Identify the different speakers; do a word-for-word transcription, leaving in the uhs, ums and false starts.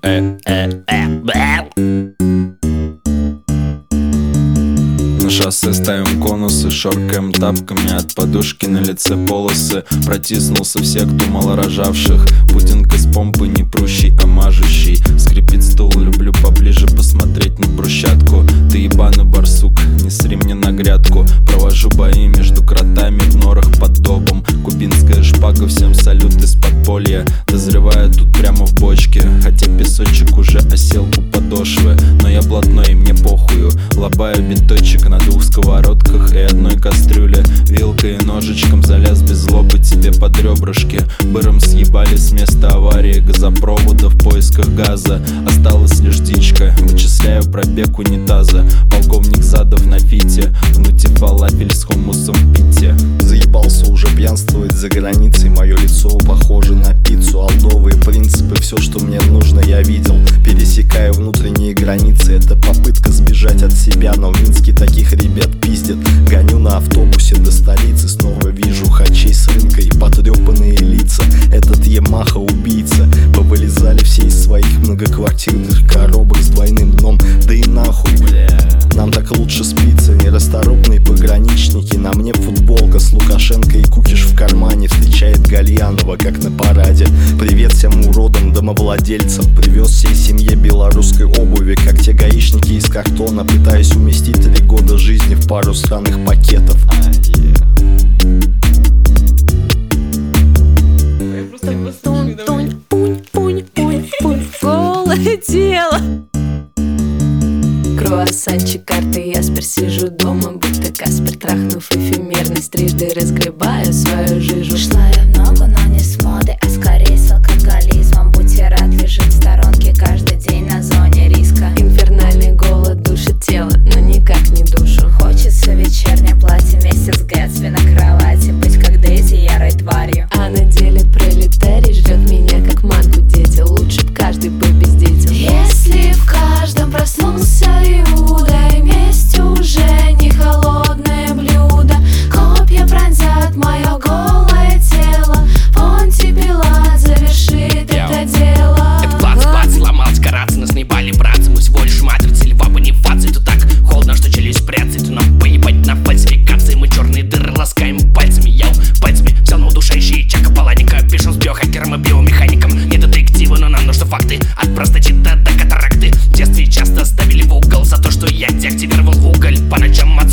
Speaker 1: На шоссе ставим конусы, шоркаем тапками, от подушки на лице полосы. Протиснулся в секту малорожавших, пудинг из помпы не прущий, а мажущий. Скрипит стул, люблю поближе посмотреть на брусчатку. Ты ебаный барсук, не сри мне на грядку. Провожу бои между кротами в норах под добом. Кубинская шпага, всем салют из подполья. Дозреваю тут прямо в бочке, хотя песочек уже осел у подошвы. Но я блатной, и мне похую. Лобаю биточек на двух сковородках и одной кастрюле. Вилкой и ножичком залез без злобы тебе под ребрышки. Быром съебали с места аварии газопровода в поисках газа. Осталась лишь дичка, вычисляю пробег унитаза. Полковник Задов на фите, внутри фалафель с хумусом в пите.
Speaker 2: Заебался уже пьянствовать за границей, мое лицо похоже на пиццу. Алдовые принципы, все, что мне нужно, я видел. Пересекаю внутренние границы, это попытка сбежать от себя, но в Минске таких ребят пиздят. Гоню на автобусе до столицы, снова вижу хачей с рынка и потрепанные лица. Этот Ямаха убийца. Повылезали все из своих многоквартирных коробок с двойным дном, да и нахуй, бля. Нам так лучше спится, нерасторопные пограничники. На мне футболка с Лукашенко и кукиш в кармане. Встречает Гальянова, как на параде. Привет всем уродам, домовладельцам. Привез всей семье белорусской обуви, как те гаишники из картона. Пытаюсь уместить три года жизни в пару странных пакетов.
Speaker 3: Голое тело. Круассанчик, карты, яспер. Сижу дома, будто Каспер. Трахнув эфемерность, трижды разгребаю свою жижу.
Speaker 4: Шла я в ногу, но не с моды, а скорее с алкоголизмом. Будь я рад, лежит в сторонке каждый день на зоне риска.
Speaker 3: Инфернальный голод душит тело, но никак не душу.
Speaker 4: Хочется вечернее платье, месяц Гэтсби на кровати. Быть как Дейзи, ярой тварью.
Speaker 3: А на деле пролетарий жрет меня как манку дети. Лучше б каждый был бездетен.
Speaker 4: Если в каждом проснулся Иуда, и месть уже не холодное блюдо. Копья пронзят мое голое тело. Понти Пилат завершит это дело.
Speaker 5: Это плац, бац, сломался, караться, нас наебали, братцы. Мы всего лишь матрицы, льва бонифаций. Тут так холодно, что челюсть прятать. Тут нам поебать на фальсификации. Мы черные дыры ласкаем пальцами. Я пальцами взял на удушающие Чака Паланика. Пишем с биохакером и биомехаником. Не детективы, но нам нужны факты. От простатита до катаракты. В детстве часто ставили в угол за то, что я деактивировал уголь. По ночам